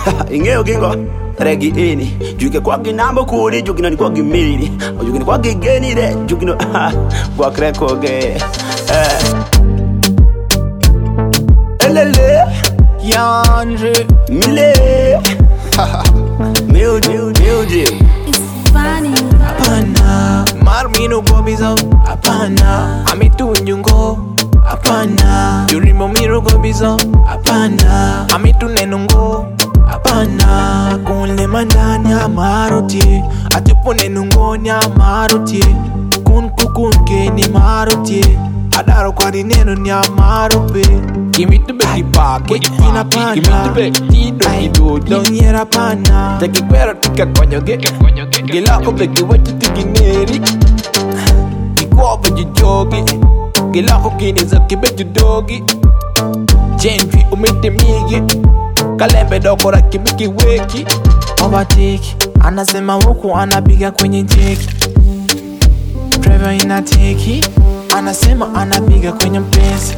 Ingeo gingo regi ini juke kwa ginambo kuri jukino ni kwa gimiri jukino kwa gigeni re jukino kwa kreko ge elele Yandre mile mildi It's funny. Apana Marmino gobizo Apana Amitu nyungo Apana Yurimo miro gobizo Apana Amitu nenungo Apana Kunle mandani amaroti Atipo nenungo ni amaroti Kun ke ni maroti Adaro kwa dinero ni amarope Give me the baby pocket, Ina pana give me the baby do Don't hear apana Take it better, take a konyo get Gilako beki what you thinking neri Iko over you jogi Gilako kini za kibetu dogi Jenvi umete migi Kalembe dokora kimiki weki Overtake Anasema huku anapiga kwenye jeki Driver inateki Anasema anapiga kwenye mpenzi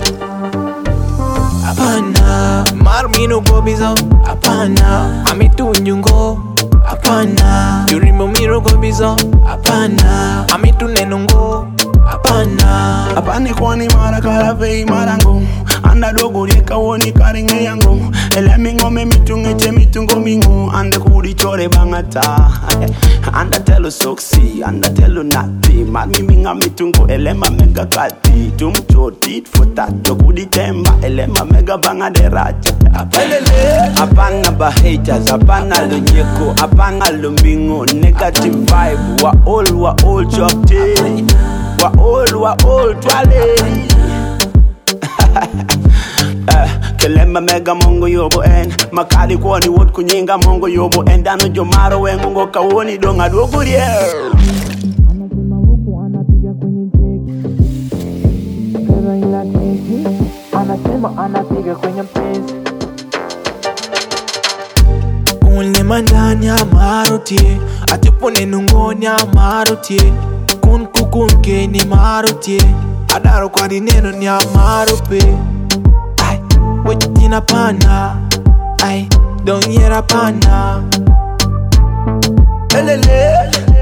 Apana Marmino gobizo Apana Amitu nyungo Apana Yurimo miro gobizo Apana Amitu nenungo Apana apani kwani mara kala vei marango anda dogo reka woni karinge yango elemi ngome mitunge mitungo mingo ande kuri chore bangata anda telo soksi anda telo nati mami minga mitungo elema mega kati tumchoti fotato kudi temba elema mega banga de racha apelele apana ba haters apana lo nyeko apana lo mingo negative vibe wa all chop tea wa all twale kelema mega mongo yobo en makali kwani wot kunyinga mongo yobo en dano jomaro wengo kawoni donga dogurie Anasema huku anapiga kwenye jeki Driver inateki Anasema anapiga kwenye mpenzi Kunle mandani amaroti Atipo nenungoni amaroti Kun ke ni maroti Adaro kwa dinero ni amarope Ay, wetina pana Ay, don't hear apana elele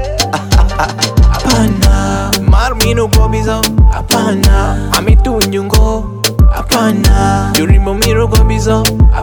Apana Marmino gobizo Apana Amitu nyungo Apana Yurimo miro gobizo